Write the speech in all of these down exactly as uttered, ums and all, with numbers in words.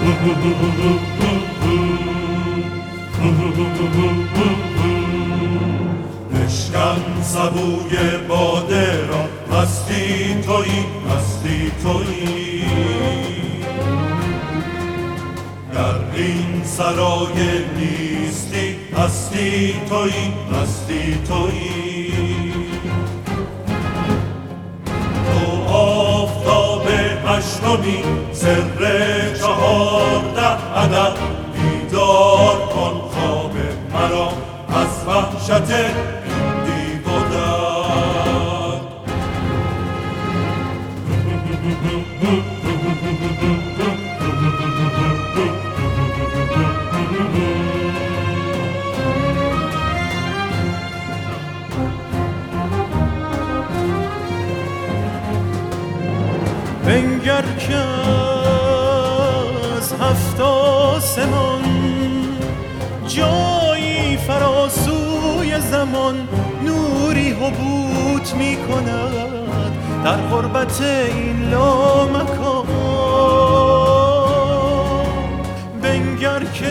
بشکن سبوی باده را، مستی تویی مستی تویی. در این سرای نیستی، هستی تویی هستی تویی. تو آفتاب هشتمی، سر چهارده عدد. بیدار کن خواب مرا از وحشت این دیو و دد. بنگر که از هفت آسمان جایی فراسوی زمان نوری حبوط می کند در غربت این لامکان. بنگر که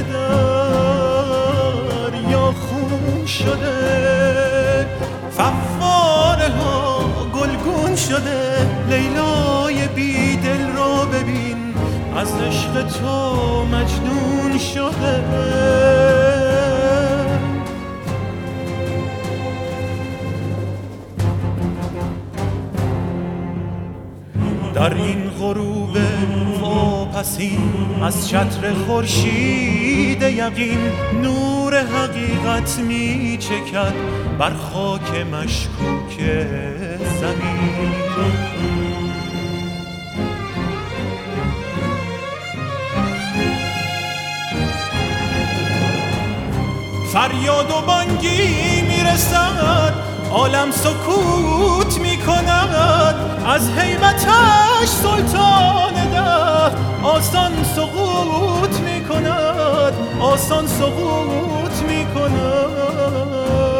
دریا خون شده، فواره ها گلگون شده. لیلای بی دل را ببین، از عشق تو مجنون شده. در این غروب واپسین از چتر خورشید یقین نور حقیقت می چکد بر خاک مشکوک زمین. فریاد و بانگی میرسد، عالم سکوت میکند. از هیبتش سلطان ده آسان سقوط میکند، آسان سقوط میکند.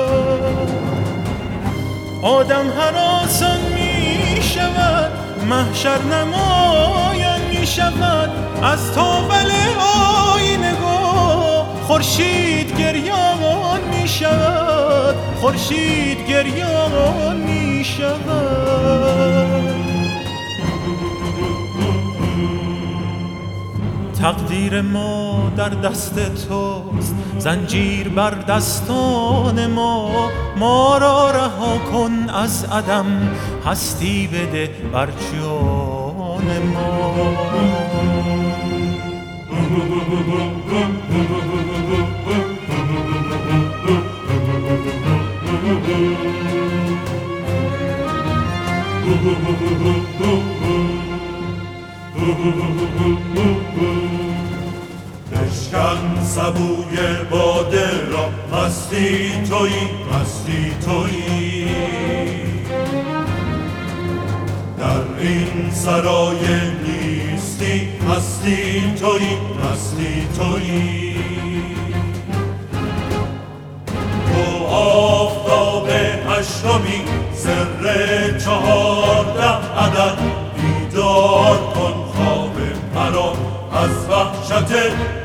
آدم هراسان میشود، محشر نمایان میشود. از تاول آینه خورشید گریان می شود، خورشید گریان می شود. تقدیر ما در دست توست، زنجیر بر دستان ما. ما را رها کن از عدم، هستی بده بر جان ما. بشکن سبوی باده را، مستی تویی مستی تویی. در این سرای نیستی، هستی تویی هستی تویی. تو آفتاب هشتمی، سر چهارده عدد. بیدار کن خواب مرا از وحشت